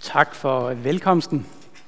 Tak for velkomsten.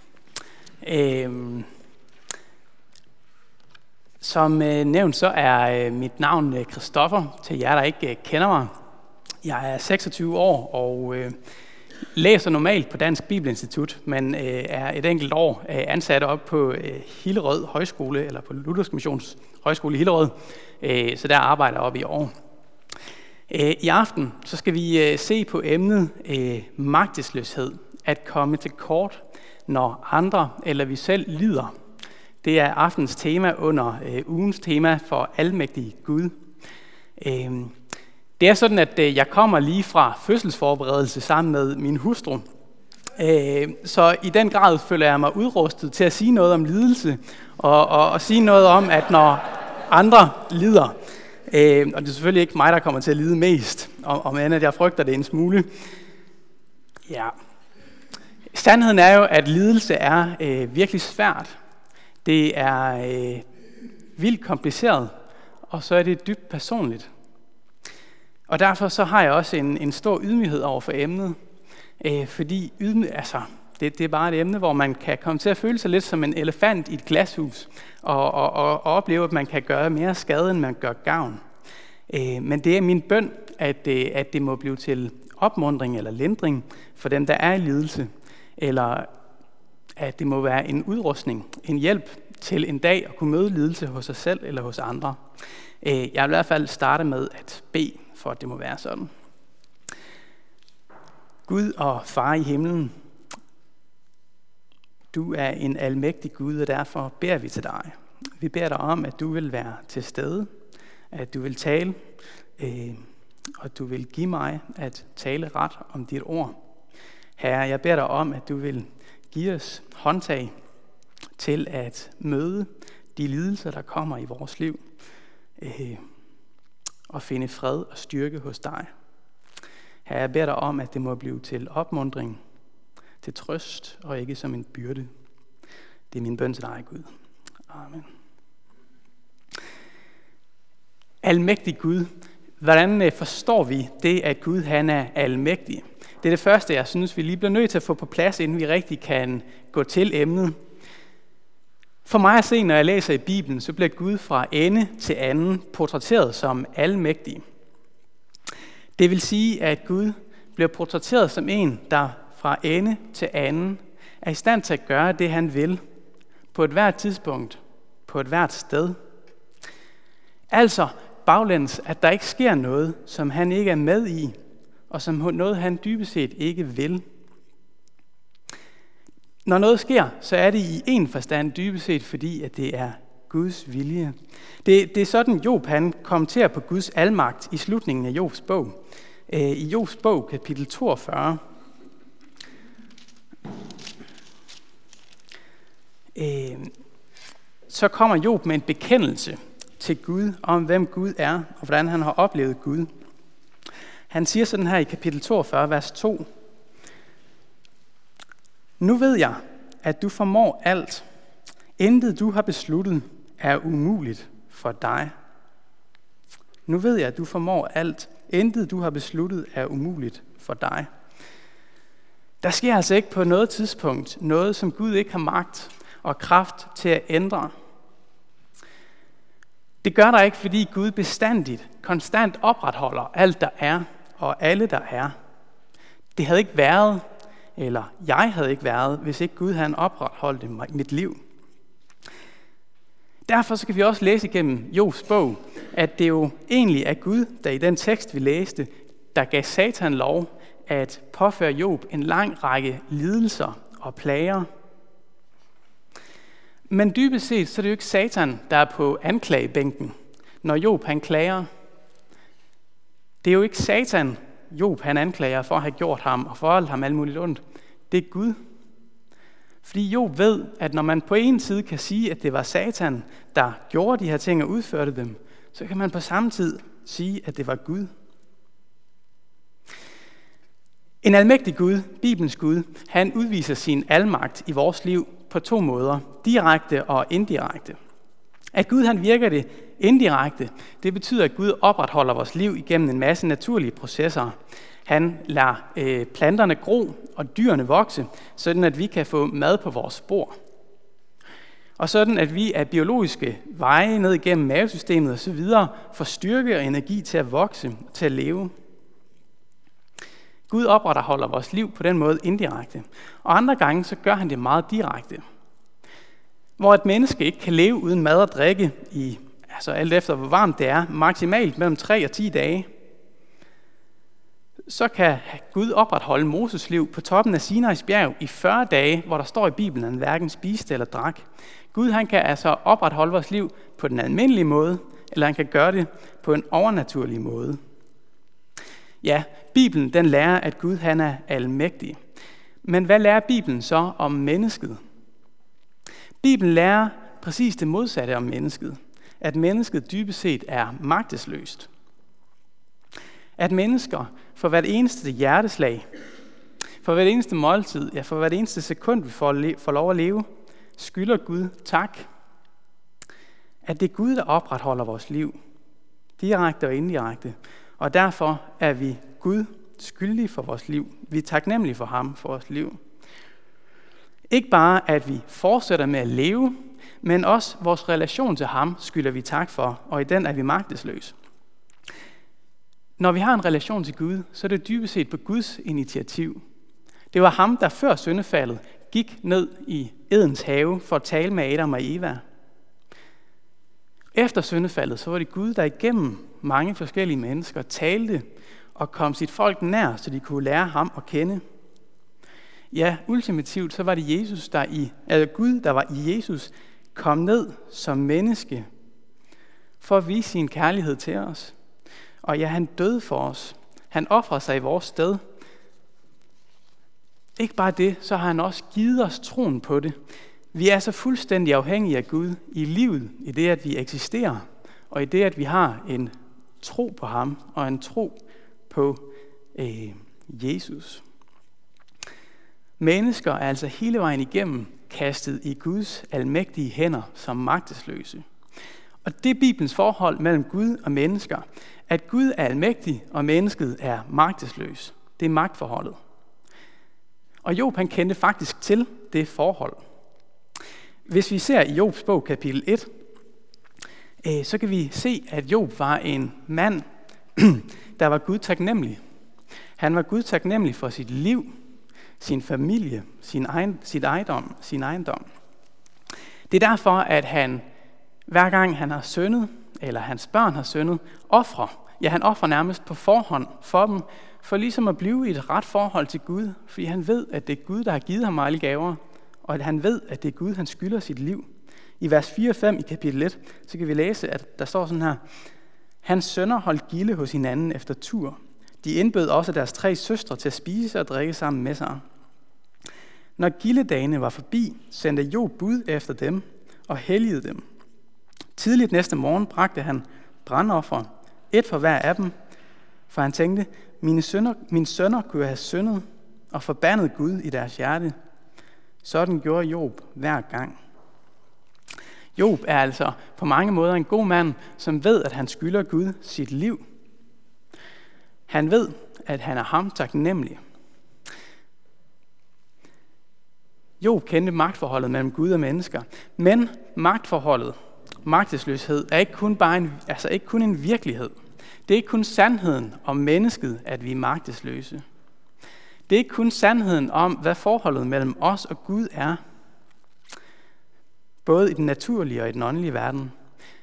Som nævnt, så er mit navn Christoffer, til jer, der ikke kender mig. Jeg er 26 år og læser normalt på Dansk Bibelinstitut, men er et enkelt år ansat op på Hillerød Højskole, eller på Luthersk Missions Højskole i Hillerød, så der arbejder jeg op i år. I aften så skal vi se på emnet magtesløshed, at komme til kort, når andre eller vi selv lider. Det er aftens tema under ugens tema for almægtig Gud. Det er sådan, at jeg kommer lige fra fødselsforberedelse sammen med min hustru. Så i den grad føler jeg mig udrustet til at sige noget om lidelse, og sige noget om, at når andre lider, og det er selvfølgelig ikke mig, der kommer til at lide mest, om end at jeg frygter det en smule. Ja. Sandheden er jo, at lidelse er virkelig svært. Det er vildt kompliceret, og så er det dybt personligt. Og derfor så har jeg også en stor ydmyghed over for emnet, fordi det er bare et emne, hvor man kan komme til at føle sig lidt som en elefant i et glashus, og opleve, at man kan gøre mere skade, end man gør gavn. Men det er min bøn, at det må blive til opmuntring eller lindring for dem, der er i lidelse, eller at det må være en udrustning, en hjælp til en dag at kunne møde lidelse hos sig selv eller hos andre. Jeg vil i hvert fald starte med at bede, for at det må være sådan. Gud og Far i himlen, du er en almægtig Gud, og derfor beder vi til dig. Vi beder dig om, at du vil være til stede, at du vil tale, og du vil give mig at tale ret om dit ord. Herre, jeg beder dig om, at du vil give os håndtag til at møde de lidelser, der kommer i vores liv, og finde fred og styrke hos dig. Herre, jeg beder dig om, at det må blive til opmuntring, til trøst og ikke som en byrde. Det er min bøn til dig, Gud. Amen. Almægtig Gud. Hvordan forstår vi det, at Gud han er almægtig? Det er det første, jeg synes, vi lige bliver nødt til at få på plads, inden vi rigtig kan gå til emnet. For mig at se, når jeg læser i Bibelen, så bliver Gud fra ende til anden portrætteret som almægtig. Det vil sige, at Gud bliver portrætteret som en, der fra ende til anden er i stand til at gøre det, han vil, på et hvert tidspunkt, på et hvert sted. Altså baglæns, at der ikke sker noget, som han ikke er med i, og som noget, han dybest set ikke vil. Når noget sker, så er det i en forstand dybest set, fordi at det er Guds vilje. Det er sådan, Job han kommenterer på Guds almagt i slutningen af Jobs bog. I Jobs bog, kapitel 42. Så kommer Job med en bekendelse til Gud om, hvem Gud er, og hvordan han har oplevet Gud. Han siger sådan her i kapitel 42, vers 2. Nu ved jeg, at du formår alt. Intet du har besluttet er umuligt for dig. Nu ved jeg, at du formår alt. Intet du har besluttet er umuligt for dig. Der sker altså ikke på noget tidspunkt noget, som Gud ikke har magt og kraft til at ændre. Det gør der ikke, fordi Gud bestandigt, konstant opretholder alt, der er og alle, der er. Det havde ikke været, eller jeg havde ikke været, hvis ikke Gud havde opretholdt mit liv. Derfor så kan vi også læse igennem Jobs bog, at det jo egentlig er Gud, der i den tekst, vi læste, der gav Satan lov at påføre Job en lang række lidelser og plager. Men dybest set, så er det jo ikke Satan, der er på anklagebænken, når Job han klager. Det er jo ikke Satan, Job han anklager for at have gjort ham og forholdt ham alt muligt ondt. Det er Gud. Fordi Job ved, at når man på en side kan sige, at det var Satan, der gjorde de her ting og udførte dem, så kan man på samme tid sige, at det var Gud. En almægtig Gud, Bibelens Gud, han udviser sin almagt i vores liv på to måder, direkte og indirekte. At Gud han virker det indirekte, det betyder, at Gud opretholder vores liv igennem en masse naturlige processer. Han lader planterne gro og dyrene vokse, sådan at vi kan få mad på vores bord. Og sådan at vi af biologiske veje ned igennem mavesystemet osv. får styrke og energi til at vokse og til at leve. Gud opretholder vores liv på den måde indirekte, og andre gange så gør han det meget direkte. Hvor et menneske ikke kan leve uden mad og drikke i, altså alt efter hvor varmt det er, maksimalt mellem 3 og 10 dage, så kan Gud opretholde Moses liv på toppen af Sinais bjerg i 40 dage, hvor der står i Bibelen, at han hverken spiste eller drak. Gud han kan altså opretholde vores liv på den almindelige måde, eller han kan gøre det på en overnaturlig måde. Ja, Bibelen den lærer, at Gud han er almægtig. Men hvad lærer Bibelen så om mennesket? Bibelen lærer præcis det modsatte om mennesket. At mennesket dybest set er magtesløst. At mennesker for hvert eneste hjerteslag, for hvert eneste måltid, ja for hvert eneste sekund vi får lov at leve, skylder Gud tak. At det er Gud, der opretholder vores liv, direkte og indirekte. Og derfor er vi Gud skyldige for vores liv. Vi er taknemmelige for ham for vores liv. Ikke bare, at vi fortsætter med at leve, men også vores relation til ham skylder vi tak for, og i den er vi magtesløse. Når vi har en relation til Gud, så er det dybest set på Guds initiativ. Det var ham, der før syndefaldet gik ned i Edens have for at tale med Adam og Eva. Efter syndefaldet, så var det Gud, der igennem mange forskellige mennesker talte og kom sit folk nær, så de kunne lære ham at kende. Ja, ultimativt så var det Gud, der var i Jesus, kom ned som menneske for at vise sin kærlighed til os. Og ja, han døde for os. Han ofrede sig i vores sted. Ikke bare det, så har han også givet os troen på det. Vi er så fuldstændig afhængige af Gud i livet, i det, at vi eksisterer, og i det, at vi har en tro på ham og en tro på Jesus. Mennesker er altså hele vejen igennem kastet i Guds almægtige hænder som magtesløse. Og det er Bibelens forhold mellem Gud og mennesker, at Gud er almægtig, og mennesket er magtesløs. Det er magtforholdet. Og Job han kendte faktisk til det forhold. Hvis vi ser i Jobs bog kapitel 1, så kan vi se, at Job var en mand, der var Gud taknemmelig. Han var Gud taknemmelig for sit liv, sin familie, sin ejendom. Det er derfor, at han, hver gang han har syndet, eller hans børn har syndet, han offrer nærmest på forhånd for dem, for ligesom at blive i et ret forhold til Gud, fordi han ved, at det er Gud, der har givet ham alle gaver, og at han ved, at det er Gud, han skylder sit liv. I vers 4 og 5 i kapitel 1, så kan vi læse, at der står sådan her: Hans sønner holdt gilde hos hinanden efter tur. De indbød også deres 3 søstre til at spise og drikke sammen med sig. Når gildedagene var forbi, sendte Job bud efter dem og helligede dem. Tidligt næste morgen bragte han brandoffer, et for hver af dem, for han tænkte, mine sønner kunne have syndet og forbandet Gud i deres hjerte. Sådan gjorde Job hver gang. Job er altså på mange måder en god mand, som ved, at han skylder Gud sit liv. Han ved, at han er ham taknemmelig. Job kendte magtforholdet mellem Gud og mennesker, men magtesløshed er ikke kun en virkelighed. Det er ikke kun sandheden om mennesket, at vi er magtesløse. Det er ikke kun sandheden om, hvad forholdet mellem os og Gud er, både i den naturlige og i den åndelige verden.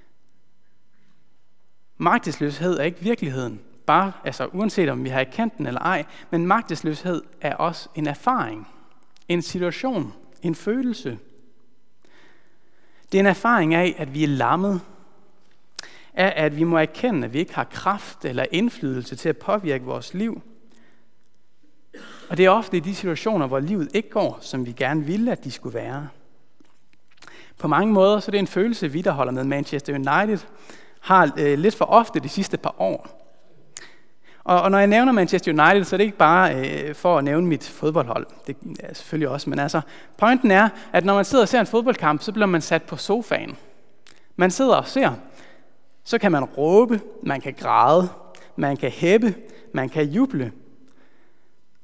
Magtesløshed er ikke virkeligheden, uanset om vi har erkendt den eller ej, men magtesløshed er også en erfaring, en situation, en følelse. Det er en erfaring af, at vi er lammet, af at vi må erkende, at vi ikke har kraft eller indflydelse til at påvirke vores liv. Og det er ofte i de situationer, hvor livet ikke går, som vi gerne ville, at de skulle være. På mange måder så er det en følelse, vi der holder med Manchester United, har lidt for ofte de sidste par år. Og når jeg nævner Manchester United, så er det ikke bare for at nævne mit fodboldhold. Det er selvfølgelig også, men altså, pointen er, at når man sidder og ser en fodboldkamp, så bliver man sat på sofaen. Man sidder og ser, så kan man råbe, man kan græde, man kan hæppe, man kan juble.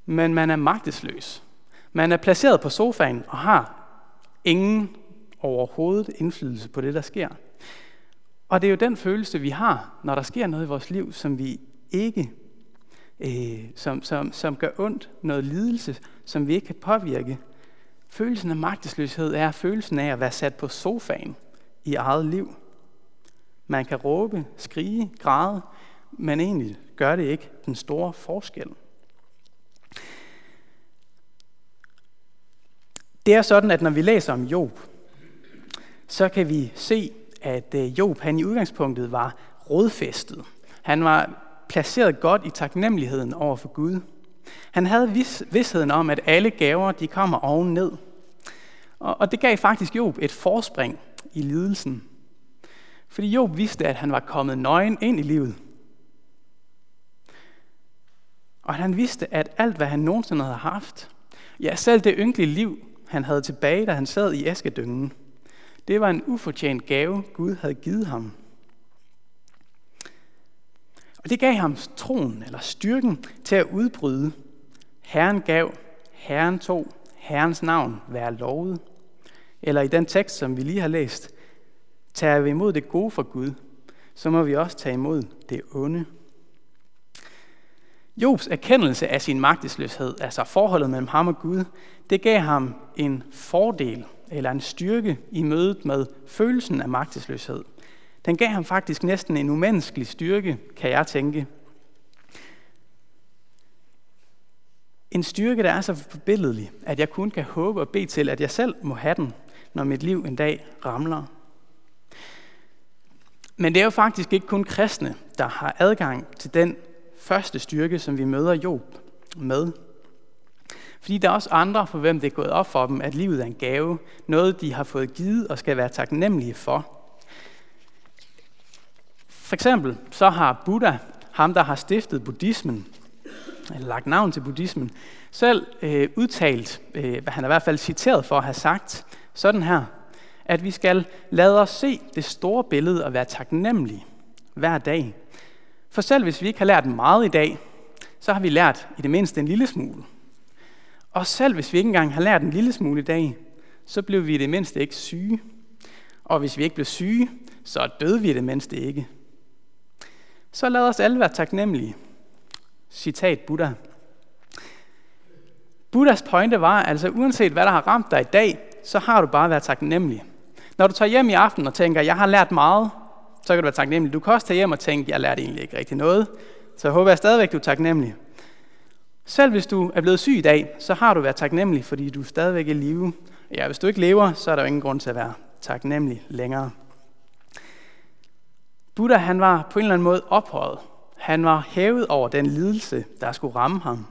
men man er magtesløs. Man er placeret på sofaen og har ingen overhovedet indflydelse på det, der sker. Og det er jo den følelse, vi har, når der sker noget i vores liv, som vi ikke, som gør ondt, noget lidelse, som vi ikke kan påvirke. Følelsen af magtesløshed er følelsen af at være sat på sofaen i eget liv. Man kan råbe, skrige, græde, men egentlig gør det ikke den store forskel. Det er sådan, at når vi læser om Job, så kan vi se, at Job han i udgangspunktet var rodfæstet. Han var placeret godt i taknemmeligheden over for Gud. Han havde vidsheden om, at alle gaver de kommer ovenned. Og det gav faktisk Job et forspring i lidelsen. Fordi Job vidste, at han var kommet nøgen ind i livet. Og han vidste, at alt, hvad han nogensinde havde haft, ja, selv det ynkelige liv, han havde tilbage, da han sad i askedyngen, det var en ufortjent gave, Gud havde givet ham. Og det gav ham troen eller styrken til at udbryde. Herren gav, Herren tog, Herrens navn være lovet. Eller i den tekst, som vi lige har læst, tager vi imod det gode fra Gud, så må vi også tage imod det onde. Jobs erkendelse af sin magtesløshed, altså forholdet mellem ham og Gud, det gav ham en fordel eller en styrke i mødet med følelsen af magtesløshed. Den gav ham faktisk næsten en umenneskelig styrke, kan jeg tænke. En styrke, der er så forbilledlig, at jeg kun kan håbe og bede til, at jeg selv må have den, når mit liv en dag ramler. Men det er jo faktisk ikke kun kristne, der har adgang til den første styrke, som vi møder Job med. Fordi der er også andre, for hvem det er gået op for dem, at livet er en gave, noget de har fået givet og skal være taknemmelige for. For eksempel så har Buddha, ham der har stiftet buddhismen, eller lagt navn til buddhismen, selv udtalt, hvad han er i hvert fald citeret for at have sagt, sådan her, at vi skal lade os se det store billede og være taknemmelige hver dag. For selv hvis vi ikke har lært meget i dag, så har vi lært i det mindste en lille smule. Og selv hvis vi ikke engang har lært en lille smule i dag, så blev vi i det mindste ikke syge. Og hvis vi ikke blev syge, så døde vi i det mindste ikke. Så lad os alle være taknemmelige. Citat Buddha. Buddhas pointe var, altså uanset hvad der har ramt dig i dag, så har du bare været taknemmelig. Når du tager hjem i aften og tænker, jeg har lært meget, så kan du være taknemmelig. Du kan også tage hjem og tænke, jeg lærte egentlig ikke rigtig noget. Så jeg håber jeg stadigvæk, du er taknemmelig. Selv hvis du er blevet syg i dag, så har du været taknemmelig, fordi du stadigvæk er i live. Ja, hvis du ikke lever, så er der jo ingen grund til at være taknemmelig længere. Buddha, han var på en eller anden måde ophøjet. Han var hævet over den lidelse, der skulle ramme ham.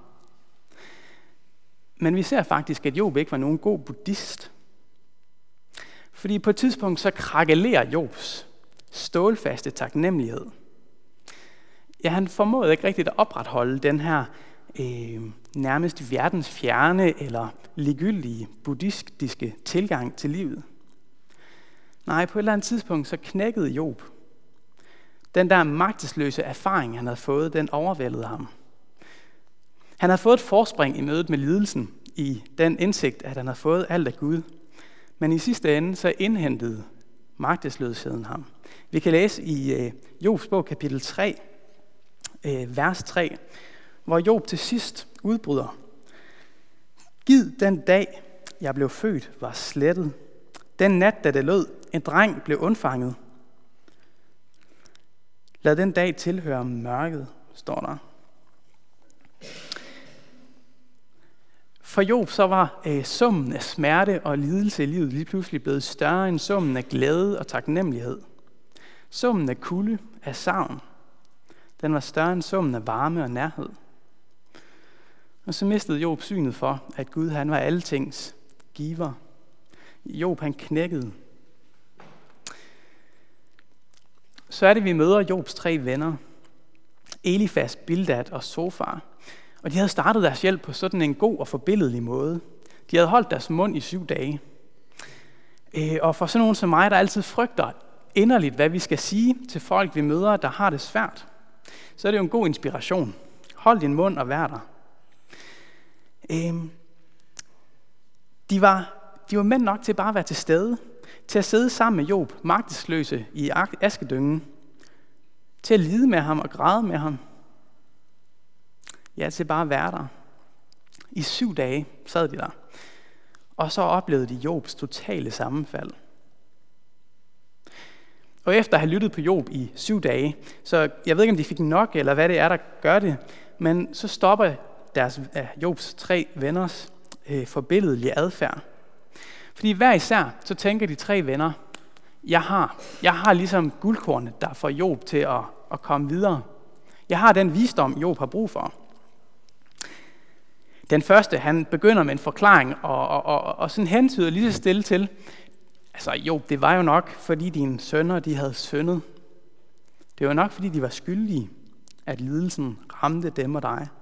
Men vi ser faktisk, at Job ikke var nogen god buddhist. Fordi på et tidspunkt så krakelerer Jobs stålfaste taknemmelighed. Ja, han formåede ikke rigtigt at opretholde den her nærmest verdensfjerne eller ligegyldige buddhistiske tilgang til livet. Nej, på et eller andet tidspunkt så knækkede Job. Den der magtesløse erfaring, han havde fået, den overvældede ham. Han havde fået et forspring i mødet med lidelsen, i den indsigt, at han havde fået alt af Gud. Men i sidste ende, så indhentede magtesløsheden ham. Vi kan læse i Jobs bog, kapitel 3, vers 3, hvor Job til sidst udbryder. Gid den dag, jeg blev født, var slettet. Den nat, da det lød, en dreng blev undfanget. Lad den dag tilhøre mørket, står der. For Job så var summen af smerte og lidelse i livet lige pludselig blevet større end summen af glæde og taknemmelighed. Summen af kulde, af savn, den var større end summen af varme og nærhed. Og så mistede Job synet for, at Gud han var altings giver. Job han knækkede. Så er det, vi møder Jobs 3 venner, Elifas, Bildad og Sofar. Og de havde startet deres hjælp på sådan en god og forbilledlig måde. De havde holdt deres mund i 7 dage. Og for sådan nogen som mig, der altid frygter inderligt, hvad vi skal sige til folk, vi møder, der har det svært, så er det jo en god inspiration. Hold din mund og vær der. De var mænd nok til bare at være til stede, til at sidde sammen med Job, magtesløse i askedyngen, til at lide med ham og græde med ham. Ja, til bare at være der. I 7 dage sad de der, og så oplevede de Jobs totale sammenfald. Og efter at have lyttet på Job i 7 dage, så jeg ved ikke, om de fik nok, eller hvad det er, der gør det, men så stopper Jobs 3 venners forbilledlige adfærd. Fordi hver især, så tænker de 3 venner, jeg har ligesom guldkornet, der får Job til at komme videre. Jeg har den visdom, Job har brug for. Den første, han begynder med en forklaring, og sådan hentyder lige så stille til, altså Job, det var jo nok, fordi dine sønner, de havde syndet. Det var nok, fordi de var skyldige, at lidelsen ramte dem og dig.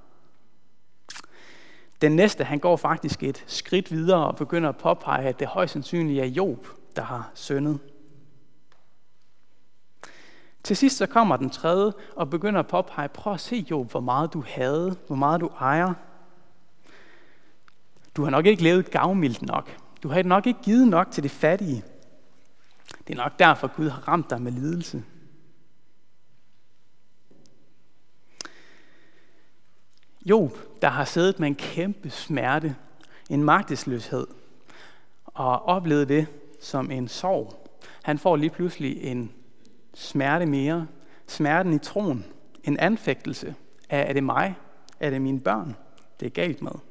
Den næste, han går faktisk et skridt videre og begynder at påpege, at det højst sandsynligt er Job, der har syndet. Til sidst så kommer den tredje og begynder at påpege, prøv at se Job, hvor meget du havde, hvor meget du ejer. Du har nok ikke levet gavmildt nok. Du har nok ikke givet nok til det fattige. Det er nok derfor, Gud har ramt dig med lidelse. Job, der har siddet med en kæmpe smerte, en magtesløshed, og oplevet det som en sorg. Han får lige pludselig en smerte mere. Smerten i troen. En anfægtelse. Er det mig? Er det mine børn? Det er galt med.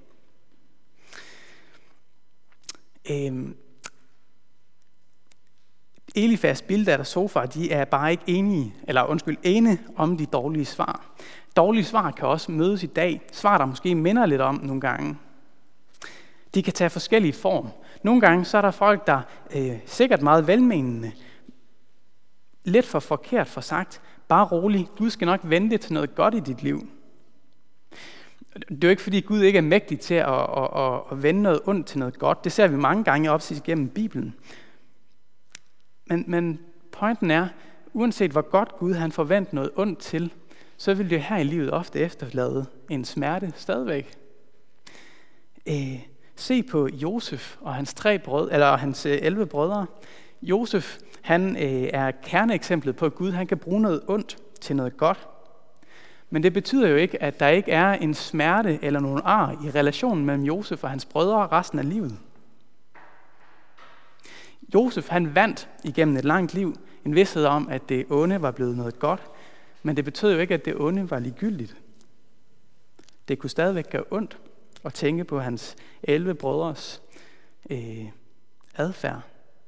Elifas, Bildad og Sofar, de er bare ikke enige om de dårlige svar. Dårlige svar kan også mødes i dag. Svar, der måske minder lidt om nogle gange. De kan tage forskellige form. Nogle gange så er der folk, der sikkert meget velmenende, lidt for forkert for sagt, bare rolig, Gud skal nok vente til noget godt i dit liv. Det er jo ikke, fordi Gud ikke er mægtig til at vende noget ondt til noget godt. Det ser vi mange gange opsigt gennem Bibelen. Men pointen er, uanset hvor godt Gud han forventer noget ondt til, så vil det her i livet ofte efterlade en smerte stadigvæk. Se på Josef og hans 11 brødre. Josef, han er kerneeksemplet på, at Gud han kan bruge noget ondt til noget godt. Men det betyder jo ikke, at der ikke er en smerte eller nogen ar i relationen mellem Josef og hans brødre resten af livet. Josef, han vandt igennem et langt liv en vished om, at det onde var blevet noget godt, men det betød jo ikke, at det onde var ligegyldigt. Det kunne stadigvæk gøre ondt at tænke på hans 11 brødres adfærd.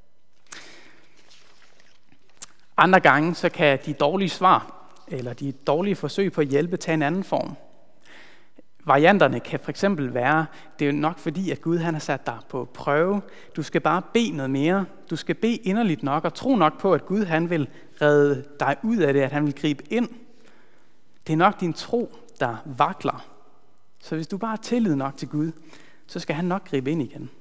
Andre gange så kan de dårlige svar eller de dårlige forsøg på at hjælpe tage en anden form. Varianterne kan for eksempel være, det er jo nok fordi, at Gud han har sat dig på prøve. Du skal bare bede noget mere. Du skal bede inderligt nok og tro nok på, at Gud han vil redde dig ud af det, at han vil gribe ind. Det er nok din tro, der vakler. Så hvis du bare har tillid nok til Gud, så skal han nok gribe ind igen.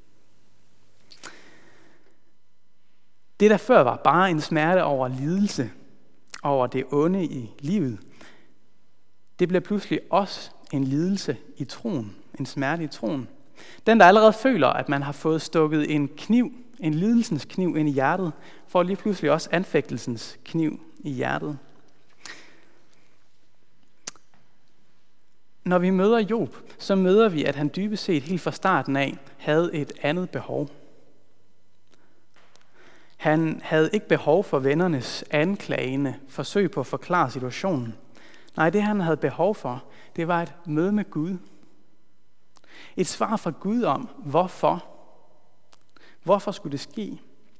Det, der før var bare en smerte over lidelse, over det onde i livet, det bliver pludselig også en lidelse i troen, en smerte i troen. Den, der allerede føler, at man har fået stukket en kniv, en lidelsens kniv ind i hjertet, får lige pludselig også anfægtelsens kniv i hjertet. Når vi møder Job, så møder vi, at han dybest set helt fra starten af havde et andet behov. Han havde ikke behov for vennernes anklagende forsøg på at forklare situationen. Nej, det han havde behov for, det var et møde med Gud. Et svar fra Gud om, hvorfor. Hvorfor skulle det ske?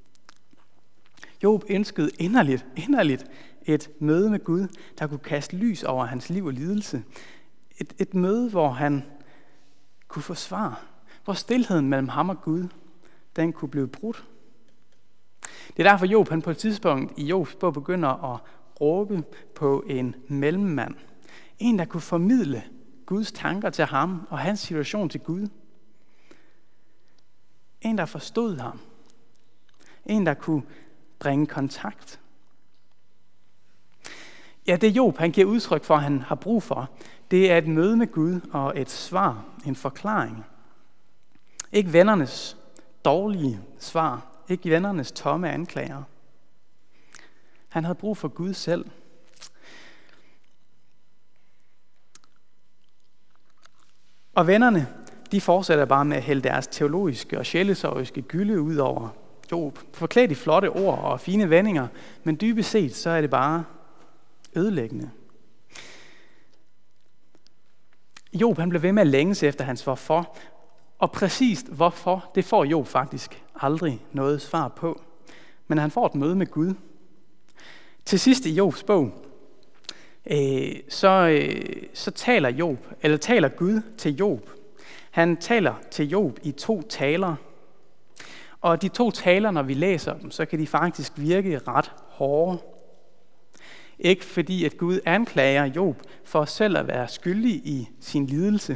Job ønskede inderligt et møde med Gud, der kunne kaste lys over hans liv og lidelse. Et møde, hvor han kunne få svar. Hvor stilheden mellem ham og Gud, den kunne blive brudt. Det er derfor Job, han på et tidspunkt i Jobs bog begynder at råbe på en mellemmand. En, der kunne formidle Guds tanker til ham og hans situation til Gud. En, der forstod ham. En, der kunne bringe kontakt. Ja, det Job, han giver udtryk for, at han har brug for, Det er et møde med Gud og et svar, en forklaring. Ikke vennernes dårlige svar, ikke vennernes tomme anklager. Han havde brug for Gud selv. Og vennerne, de fortsætter bare med at hælde deres teologiske og sjælesorgiske gylde ud over Job. Forklædt i flotte ord og fine vendinger, men dybest set så er det bare ødelæggende. Job han blev ved med at længes efter hans hvorfor, og præcist hvorfor, det får Job faktisk aldrig noget svar på. Men han får et møde med Gud. Til sidst i Jobs bog, så taler Gud til Job. Han taler til Job i 2 taler. Og de 2 taler, når vi læser dem, så kan de faktisk virke ret hårde. Ikke fordi, at Gud anklager Job for selv at være skyldig i sin lidelse,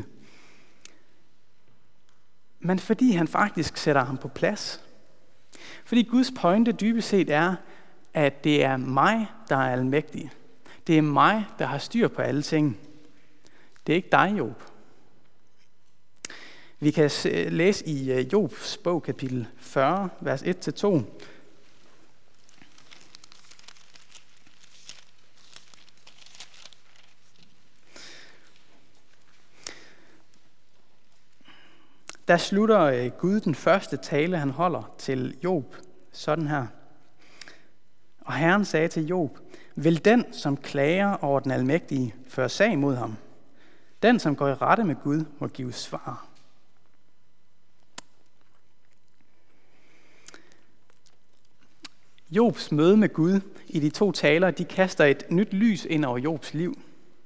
men fordi han faktisk sætter ham på plads. Fordi Guds pointe dybest set er, at det er mig, der er almægtig. Det er mig, der har styr på alle ting. Det er ikke dig, Job. Vi kan læse i Jobs bog, kapitel 40, vers 1-2. Der slutter Gud den første tale, han holder til Job, sådan her. Og Herren sagde til Job, vil den, som klager over den almægtige, føre sag mod ham? Den, som går i rette med Gud, må give svar. Jobs møde med Gud i de 2 taler, de kaster et nyt lys ind over Jobs liv.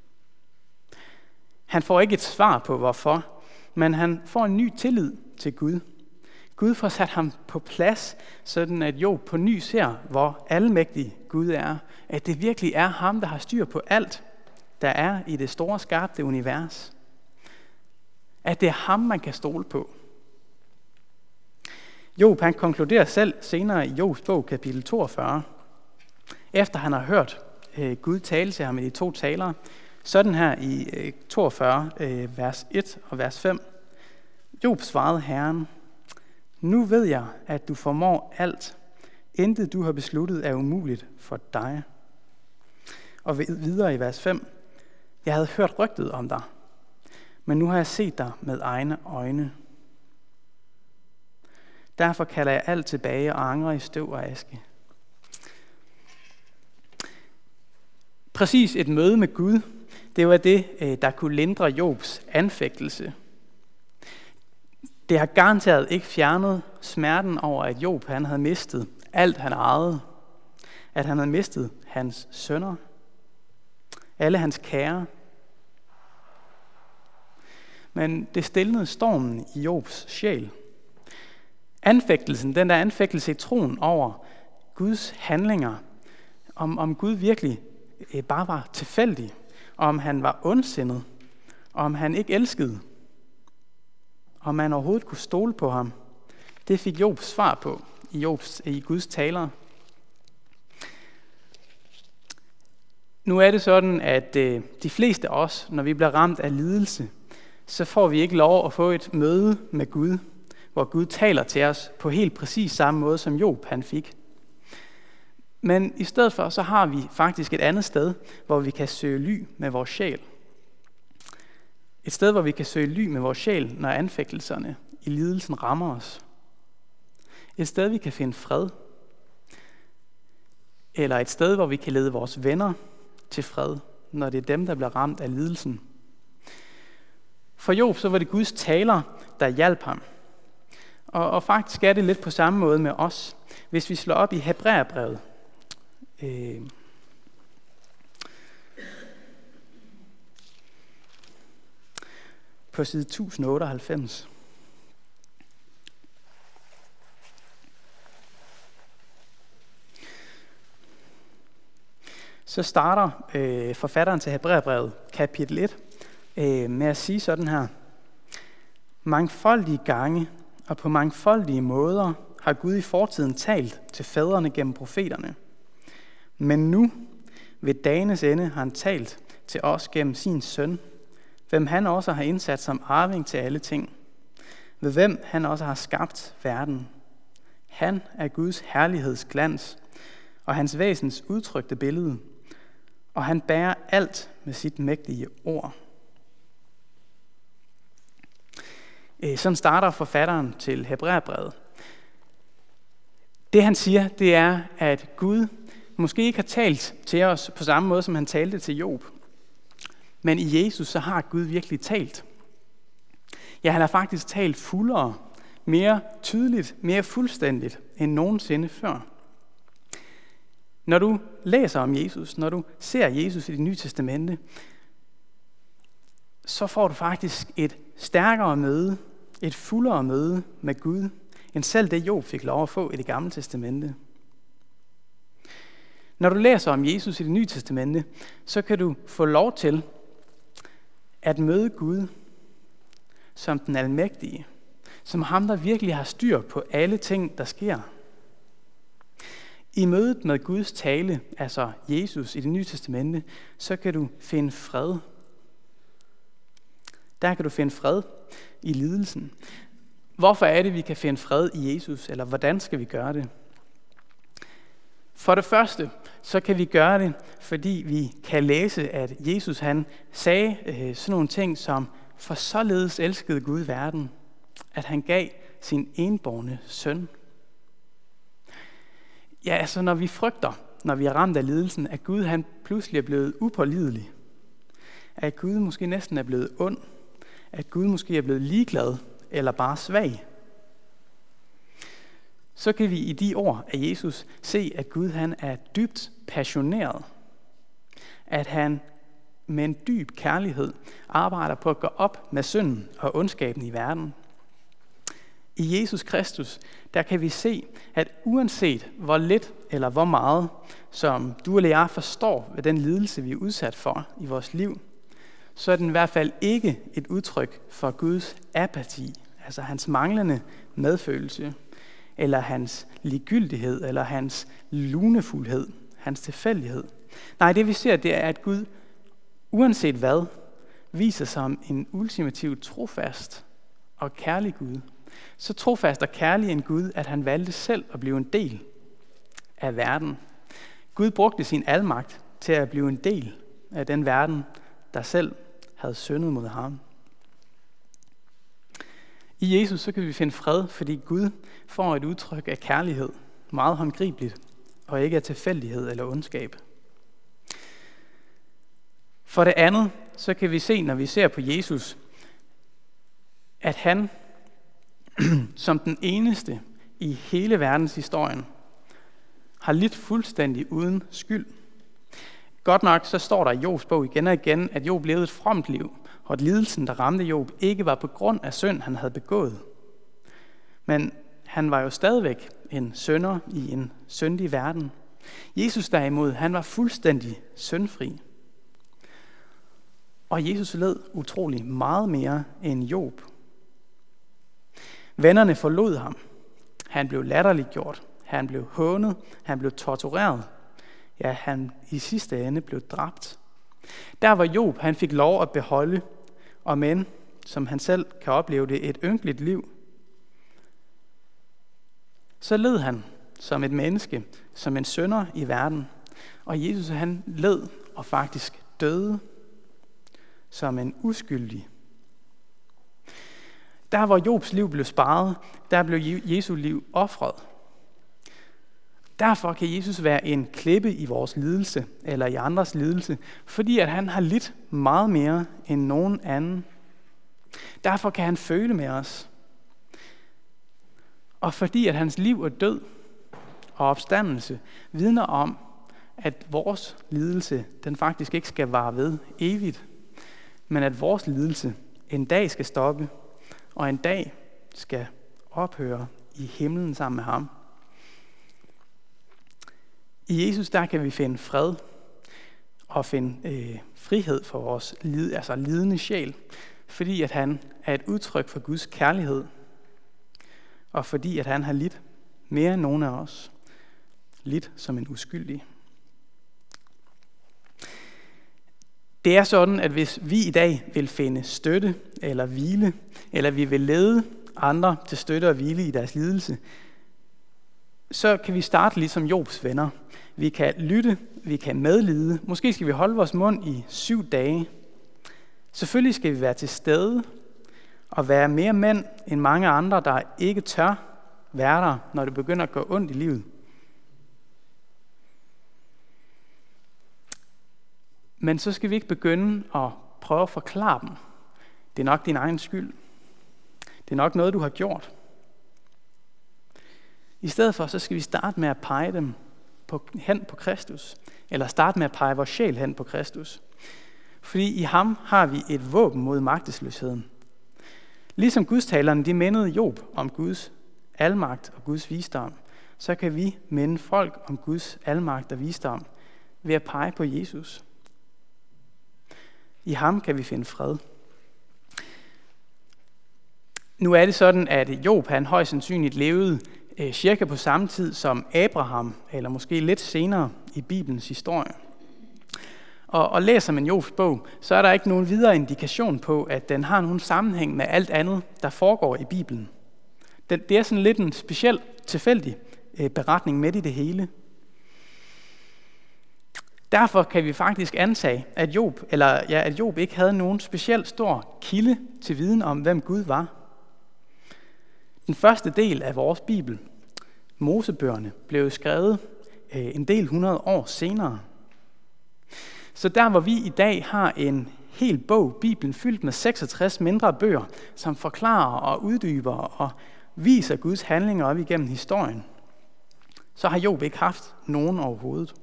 Han får ikke et svar på hvorfor, men han får en ny tillid til Gud. Gud får sat ham på plads, sådan at Job på ny ser, hvor almægtig Gud er. At det virkelig er ham, der har styr på alt, der er i det store skabte univers. At det er ham, man kan stole på. Job han konkluderer selv senere i Jobs bog, kapitel 42, efter han har hørt Gud tale til ham i de 2 taler, sådan her i 42, vers 1 og vers 5. Job svarede Herren, nu ved jeg, at du formår alt. Intet du har besluttet er umuligt for dig. Og videre i vers 5. Jeg havde hørt rygtet om dig, men nu har jeg set dig med egne øjne. Derfor kalder jeg alt tilbage og angrer i støv og aske. Præcis et møde med Gud, det var det, der kunne lindre Jobs anfægtelse. Det har garanteret ikke fjernet smerten over, at Job han havde mistet alt, han ejede. At han havde mistet hans sønner, alle hans kære. Men det stillede stormen i Jobs sjæl. Anfægtelsen, den der anfægtelse i troen over Guds handlinger, om Gud virkelig bare var tilfældig, og om han var ondsindet, og om han ikke elskede, om man overhovedet kunne stole på ham, det fik Jobs svar på i Guds taler. Nu er det sådan, at de fleste af os, når vi bliver ramt af lidelse, så får vi ikke lov at få et møde med Gud, hvor Gud taler til os på helt præcis samme måde, som Job han fik. Men i stedet for, så har vi faktisk et andet sted, hvor vi kan søge ly med vores sjæl. Et sted, hvor vi kan søge ly med vores sjæl, når anfægtelserne i lidelsen rammer os. Et sted, vi kan finde fred. Eller et sted, hvor vi kan lede vores venner til fred, når det er dem, der bliver ramt af lidelsen. For Job, så var det Guds taler, der hjalp ham. Og faktisk er det lidt på samme måde med os. Hvis vi slår op i Hebræerbrevet, på side 1098. Så starter forfatteren til Hebræerbrevet, kapitel 1, med at sige sådan her. Mangfoldige gange og på mangfoldige måder har Gud i fortiden talt til fædrene gennem profeterne. Men nu, ved dagenes ende, har han talt til os gennem sin søn, hvem han også har indsat som arving til alle ting, ved hvem han også har skabt verden. Han er Guds herlighedsglans og hans væsens udtrykte billede, og han bærer alt med sit mægtige ord. Sådan starter forfatteren til Hebræerbrevet. Det han siger, det er, at Gud måske ikke har talt til os på samme måde, som han talte til Job. Men i Jesus, så har Gud virkelig talt. Ja, han har faktisk talt fuldere, mere tydeligt, mere fuldstændigt end nogensinde før. Når du læser om Jesus, når du ser Jesus i Det Nye Testamente, så får du faktisk et stærkere møde, et fuldere møde med Gud, end selv det Job fik lov at få i Det Gamle Testamente. Når du læser om Jesus i Det Nye Testamente, så kan du få lov til at møde Gud som den almægtige, som ham, der virkelig har styr på alle ting, der sker. I mødet med Guds tale, altså Jesus i Det Nye Testamente, så kan du finde fred. Der kan du finde fred i lidelsen. Hvorfor er det, vi kan finde fred i Jesus, eller hvordan skal vi gøre det? For det første, så kan vi gøre det, fordi vi kan læse, at Jesus han sagde sådan nogle ting som, for således elskede Gud verden, at han gav sin enbårne søn. Ja, altså når vi frygter, når vi er ramt af lidelsen, at Gud han pludselig er blevet upålidelig, at Gud måske næsten er blevet ond, at Gud måske er blevet ligeglad eller bare svag, så kan vi i de ord af Jesus se, at Gud han er dybt passioneret. At han med en dyb kærlighed arbejder på at gå op med synden og ondskaben i verden. I Jesus Kristus, der kan vi se, at uanset hvor lidt eller hvor meget, som du eller jeg forstår ved den lidelse, vi er udsat for i vores liv, så er den i hvert fald ikke et udtryk for Guds apati, altså hans manglende medfølelse, eller hans ligegyldighed, eller hans lunefuldhed, hans tilfældighed. Nej, det vi ser, det er, at Gud, uanset hvad, viser sig som en ultimativt trofast og kærlig Gud. Så trofast og kærlig en Gud, at han valgte selv at blive en del af verden. Gud brugte sin almagt til at blive en del af den verden, der selv havde syndet mod ham. I Jesus så kan vi finde fred, fordi Gud får et udtryk af kærlighed, meget håndgribeligt, og ikke af tilfældighed eller ondskab. For det andet, så kan vi se, når vi ser på Jesus, at han som den eneste i hele verdenshistorien har lidt fuldstændig uden skyld. Godt nok så står der i Jobs bog igen og igen, at Job levede et fromt liv, og at lidelsen, der ramte Job, ikke var på grund af synd, han havde begået. Men han var jo stadigvæk en synder i en syndig verden. Jesus derimod, han var fuldstændig syndfri. Og Jesus led utrolig meget mere end Job. Vennerne forlod ham. Han blev latterliggjort. Han blev hånet. Han blev tortureret. Ja, han i sidste ende blev dræbt. Der var Job, han fik lov at beholde, og men, som han selv kan opleve det, et ynkeligt liv. Så led han som et menneske, som en synder i verden. Og Jesus, han led og faktisk døde som en uskyldig. Der hvor Jobs liv blev sparet, der blev Jesu liv ofret. Derfor kan Jesus være en klippe i vores lidelse, eller i andres lidelse, fordi at han har lidt meget mere end nogen anden. Derfor kan han føle med os. Og fordi at hans liv og død og opstandelse vidner om, at vores lidelse, den faktisk ikke skal vare ved evigt, men at vores lidelse en dag skal stoppe, og en dag skal ophøre i himlen sammen med ham. I Jesus, der kan vi finde fred og finde frihed for vores lidende sjæl, fordi at han er et udtryk for Guds kærlighed, og fordi at han har lidt mere end nogen af os, lidt som en uskyldig. Det er sådan, at hvis vi i dag vil finde støtte eller hvile, eller vi vil lede andre til støtte og hvile i deres lidelse, så kan vi starte ligesom Jobs venner. Vi kan lytte, vi kan medlide. Måske skal vi holde vores mund i 7 dage. Selvfølgelig skal vi være til stede og være mere mænd end mange andre, der ikke tør være der, når det begynder at gå ondt i livet. Men så skal vi ikke begynde at prøve at forklare dem. Det er nok din egen skyld. Det er nok noget, du har gjort. I stedet for, så skal vi starte med at pege dem hen på Kristus. Eller starte med at pege vores sjæl hen på Kristus. Fordi i ham har vi et våben mod magtesløsheden. Ligesom gudstalerne, de mindede Job om Guds almagt og Guds visdom, så kan vi minde folk om Guds almagt og visdom ved at pege på Jesus. I ham kan vi finde fred. Nu er det sådan, at Job han højst sandsynligt levede cirka på samme tid som Abraham, eller måske lidt senere i Bibelens historie. Og læser man Jobs bog, så er der ikke nogen videre indikation på, at den har nogen sammenhæng med alt andet, der foregår i Bibelen. Det er sådan lidt en speciel, tilfældig beretning midt i det hele. Derfor kan vi faktisk antage, at Job ikke havde nogen specielt stor kilde til viden om, hvem Gud var. Den første del af vores Bibel, Mosebøgerne, blev skrevet en del 100 år senere. Så der, hvor vi i dag har en hel bog, Bibelen, fyldt med 66 mindre bøger, som forklarer og uddyber og viser Guds handlinger op igennem historien, så har Job ikke haft nogen overhovedet.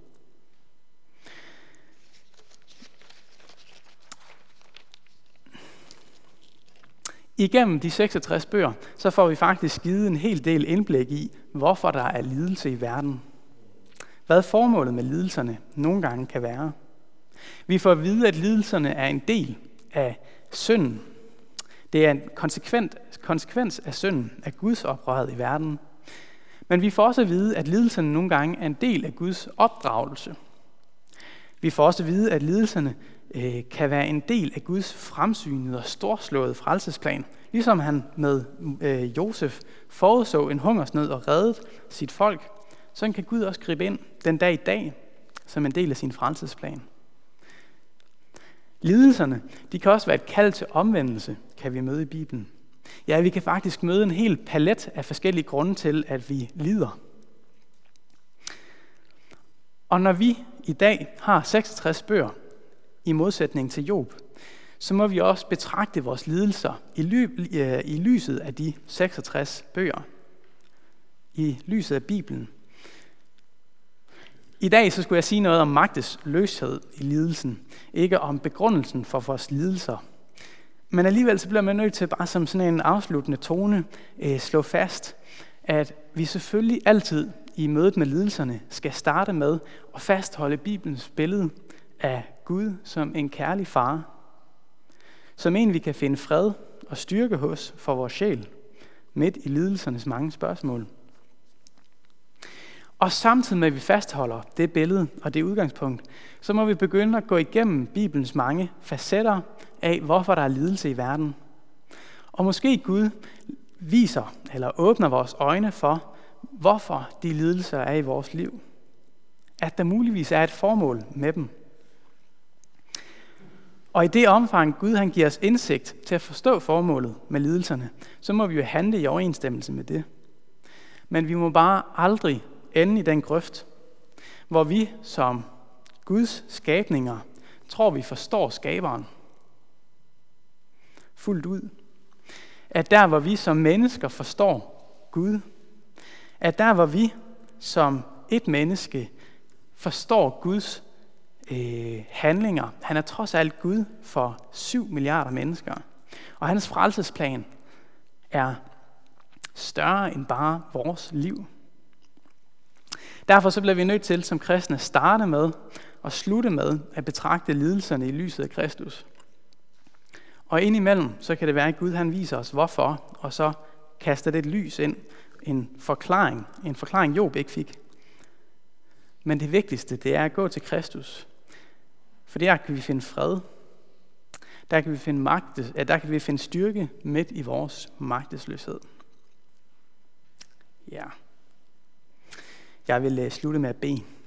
Igennem de 66 bøger, så får vi faktisk givet en hel del indblik i, hvorfor der er lidelse i verden. Hvad formålet med lidelserne nogle gange kan være. Vi får at vide, at lidelserne er en del af synden. Det er en konsekvens af synden, af Guds oprøret i verden. Men vi får også at vide, at lidelserne nogle gange er en del af Guds opdragelse. Vi får også at vide, at lidelserne kan være en del af Guds fremsynede og storslåede frelsesplan. Ligesom han med Josef forudså en hungersnød og reddede sit folk, så kan Gud også gribe ind den dag i dag som en del af sin frelsesplan. Lidelserne, de kan også være et kald til omvendelse, kan vi møde i Bibelen. Ja, vi kan faktisk møde en hel palet af forskellige grunde til, at vi lider. Og når vi i dag har 66 bøger, i modsætning til Job, så må vi også betragte vores lidelser i lyset af de 66 bøger. I lyset af Bibelen. I dag så skulle jeg sige noget om magtesløshed i lidelsen, ikke om begrundelsen for vores lidelser. Men alligevel så bliver man nødt til bare som sådan en afsluttende tone slå fast, at vi selvfølgelig altid i mødet med lidelserne skal starte med at fastholde Bibelens billede af Gud som en kærlig far, som en vi kan finde fred og styrke hos for vores sjæl, midt i lidelsernes mange spørgsmål. Og samtidig med, at vi fastholder det billede og det udgangspunkt, så må vi begynde at gå igennem Bibelens mange facetter af, hvorfor der er lidelse i verden. Og måske Gud viser eller åbner vores øjne for, hvorfor de lidelser er i vores liv. At der muligvis er et formål med dem. Og i det omfang Gud han giver os indsigt til at forstå formålet med lidelserne, så må vi jo handle i overensstemmelse med det. Men vi må bare aldrig ende i den grøft, hvor vi som Guds skabninger tror, vi forstår skaberen fuldt ud. At der, hvor vi som mennesker forstår Gud, at der, hvor vi som et menneske forstår Guds handlinger. Han er trods alt Gud for 7 milliarder mennesker. Og hans frelsesplan er større end bare vores liv. Derfor så bliver vi nødt til som kristne at starte med og slutte med at betragte lidelserne i lyset af Kristus. Og indimellem så kan det være, at Gud han viser os hvorfor, og så kaster det et lys ind, en forklaring Job ikke fik. Men det vigtigste, det er at gå til Kristus. For der kan vi finde fred. Der kan vi finde styrke midt i vores magtesløshed. Ja. Jeg vil slutte med at bede.